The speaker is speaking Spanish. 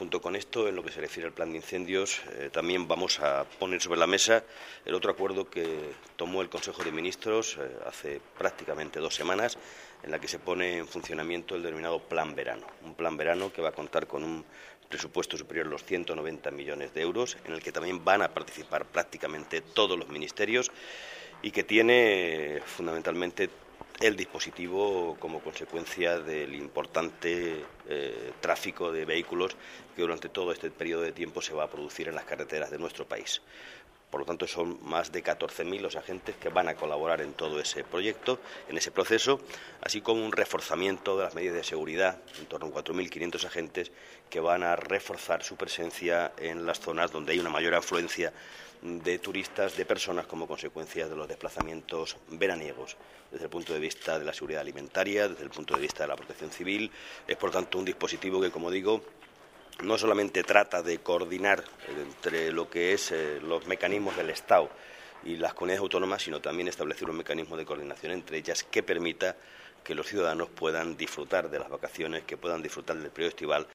Junto con esto, en lo que se refiere al plan de incendios, también vamos a poner sobre la mesa el otro acuerdo que tomó el Consejo de Ministros hace prácticamente 2 semanas, en la que se pone en funcionamiento el denominado Plan Verano. Un plan verano que va a contar con un presupuesto superior a los 190 millones de euros, en el que también van a participar prácticamente todos los ministerios y que tiene fundamentalmente el dispositivo como consecuencia del importante tráfico de vehículos que durante todo este periodo de tiempo se va a producir en las carreteras de nuestro país. Por lo tanto, son más de 14.000 los agentes que van a colaborar en todo ese proyecto, en ese proceso, así como un reforzamiento de las medidas de seguridad, en torno a 4.500 agentes que van a reforzar su presencia en las zonas donde hay una mayor afluencia de turistas, de personas, como consecuencia de los desplazamientos veraniegos. Desde el punto de vista de la seguridad alimentaria, desde el punto de vista de la protección civil, es por tanto un dispositivo que, como digo, no solamente trata de coordinar entre lo que es los mecanismos del Estado y las comunidades autónomas, sino también establecer un mecanismo de coordinación entre ellas que permita que los ciudadanos puedan disfrutar de las vacaciones, que puedan disfrutar del periodo estival